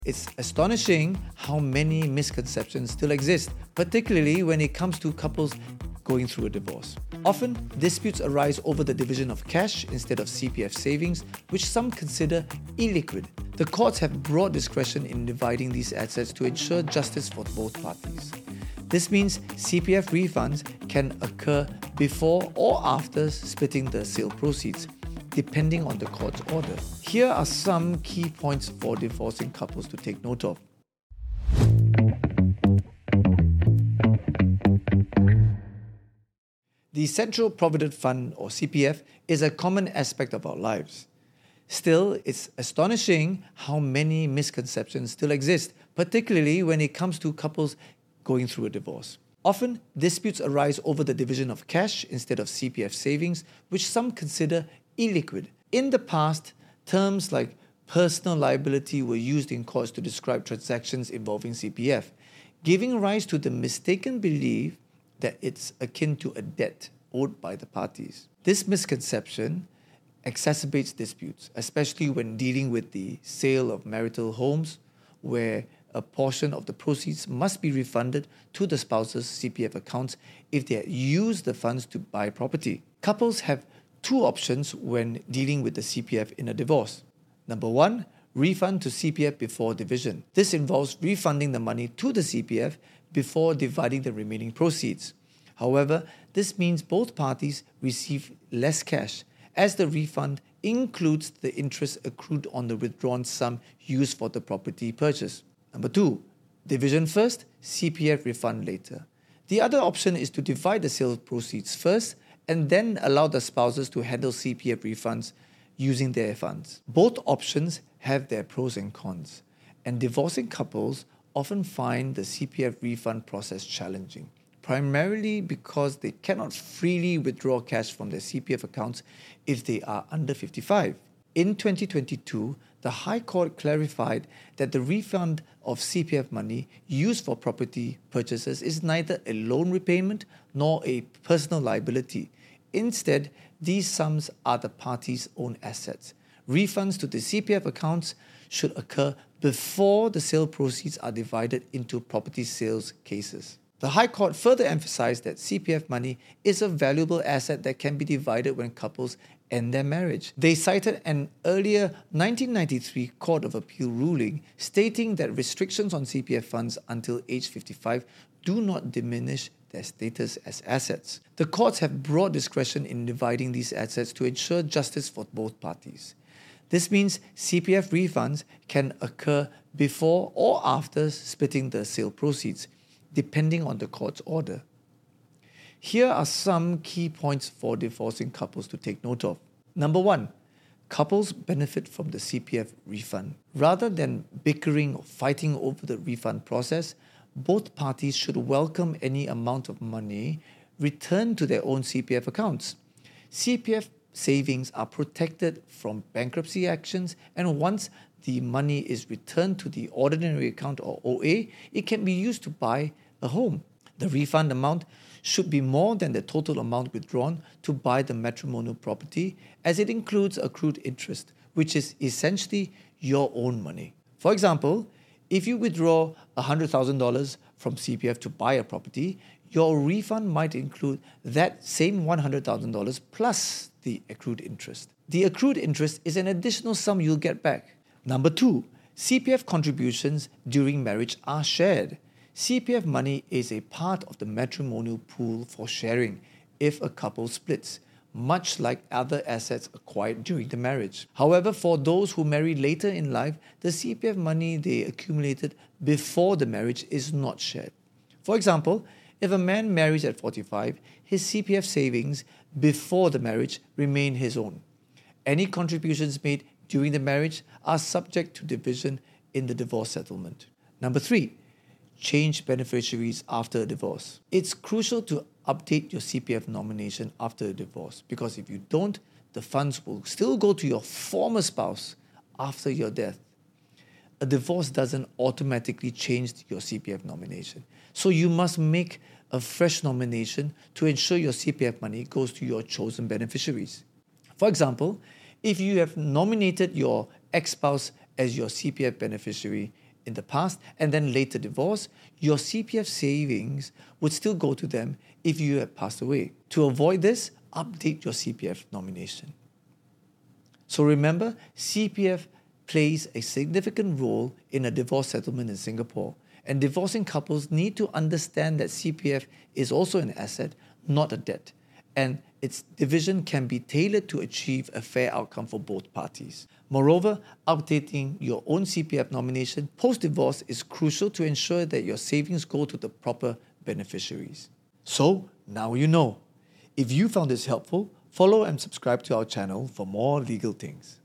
It's astonishing how many misconceptions still exist, particularly when it comes to couples going through a divorce. Often, disputes arise over the division of cash instead of CPF savings, which some consider illiquid. The courts have broad discretion in dividing these assets to ensure justice for both parties. This means CPF refunds can occur before or after splitting the sale proceeds, depending on the court's order. Here are some key points for divorcing couples to take note of. The Central Provident Fund, or CPF, is a common aspect of our lives. Still, it's astonishing how many misconceptions still exist, particularly when it comes to couples going through a divorce. Often, disputes arise over the division of cash instead of CPF savings, which some consider illiquid. In the past, terms like personal liability were used in courts to describe transactions involving CPF, giving rise to the mistaken belief that it's akin to a debt owed by the parties. This misconception exacerbates disputes, especially when dealing with the sale of marital homes, where a portion of the proceeds must be refunded to the spouse's CPF accounts if they had used the funds to buy property. Couples have two options when dealing with the CPF in a divorce. Number one, refund to CPF before division. This involves refunding the money to the CPF before dividing the remaining proceeds. However, this means both parties receive less cash, as the refund includes the interest accrued on the withdrawn sum used for the property purchase. Number two, division first, CPF refund later. The other option is to divide the sale proceeds first and then allow the spouses to handle CPF refunds using their funds. Both options have their pros and cons, and divorcing couples often find the CPF refund process challenging, primarily because they cannot freely withdraw cash from their CPF accounts if they are under 55. In 2022, the High Court clarified that the refund of CPF money used for property purchases is neither a loan repayment nor a personal liability. Instead, these sums are the parties' own assets. Refunds to the CPF accounts should occur before the sale proceeds are divided into property sales cases. The High Court further emphasized that CPF money is a valuable asset that can be divided when couples end their marriage. They cited an earlier 1993 Court of Appeal ruling stating that restrictions on CPF funds until age 55 do not diminish their status as assets. The courts have broad discretion in dividing these assets to ensure justice for both parties. This means CPF refunds can occur before or after splitting the sale proceeds, depending on the court's order. Here are some key points for divorcing couples to take note of. Number one, couples benefit from the CPF refund. Rather than bickering or fighting over the refund process, both parties should welcome any amount of money returned to their own CPF accounts. CPF savings are protected from bankruptcy actions, and once the money is returned to the ordinary account, or OA, it can be used to buy a home. The refund amount should be more than the total amount withdrawn to buy the matrimonial property, as it includes accrued interest, which is essentially your own money. For example, if you withdraw $100,000 from CPF to buy a property, your refund might include that same $100,000 plus the accrued interest. The accrued interest is an additional sum you'll get back. Number two, CPF contributions during marriage are shared. CPF money is a part of the matrimonial pool for sharing if a couple splits, much like other assets acquired during the marriage. However, for those who marry later in life, the CPF money they accumulated before the marriage is not shared. For example, if a man marries at 45, his CPF savings before the marriage remain his own. Any contributions made during the marriage are subject to division in the divorce settlement. Number three, change beneficiaries after a divorce. It's crucial to update your CPF nomination after a divorce, because if you don't, the funds will still go to your former spouse after your death. A divorce doesn't automatically change your CPF nomination, so you must make a fresh nomination to ensure your CPF money goes to your chosen beneficiaries. For example, if you have nominated your ex-spouse as your CPF beneficiary in the past and then later divorced, your CPF savings would still go to them if you had passed away. To avoid this, update your CPF nomination. So remember, CPF plays a significant role in a divorce settlement in Singapore, and divorcing couples need to understand that CPF is also an asset, not a debt, and its division can be tailored to achieve a fair outcome for both parties. Moreover, updating your own CPF nomination post-divorce is crucial to ensure that your savings go to the proper beneficiaries. So, now you know. If you found this helpful, follow and subscribe to our channel for more legal things.